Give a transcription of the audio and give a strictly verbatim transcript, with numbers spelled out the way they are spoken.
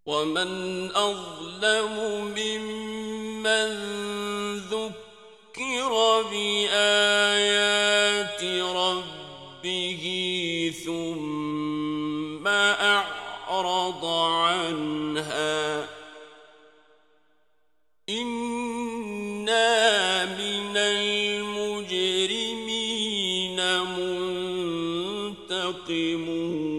ومن أظلم ممن ذكر بآيات ربه ثم أعرض عنها إنا من المجرمين منتقمون